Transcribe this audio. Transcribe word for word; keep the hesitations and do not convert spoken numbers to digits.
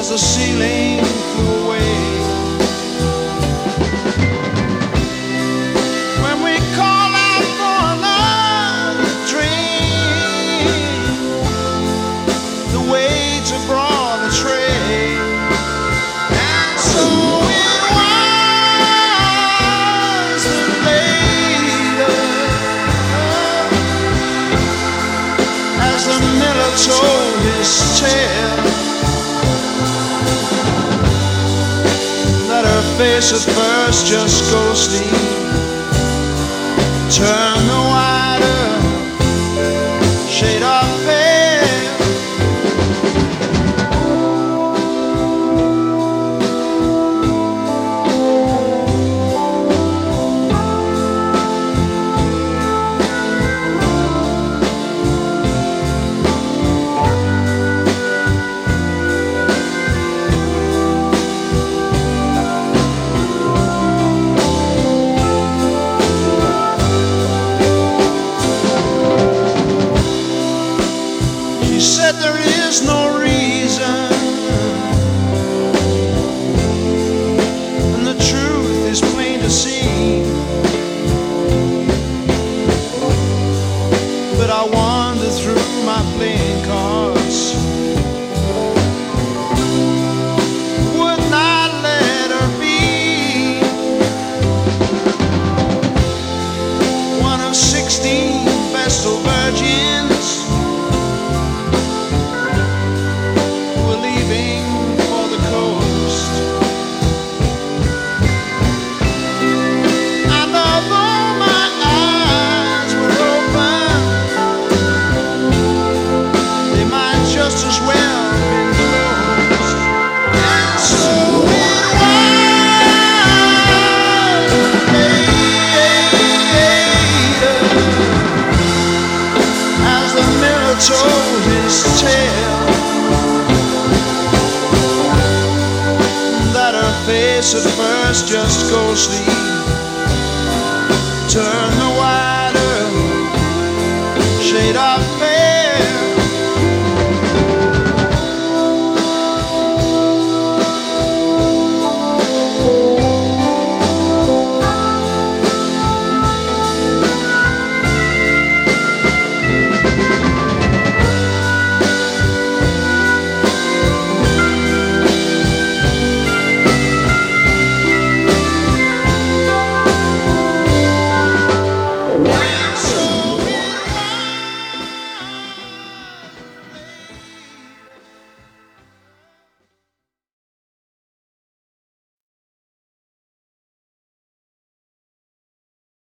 as the ceiling flew away. When we call out for another drink, the waiter brought a tray, and so it was that later, as the miller told his tale, that her face at first just ghostly turned the wider shade of pale. Said there is no reason, and the truth is plain to see, but I wander through my playing cards, would not let her be one of sixteen vestal virgins for the coast. And although my eyes were open, they might just as well have been closed. And so it was later, as the miller told his tale, face at first just ghostly turn the wider shade of pale.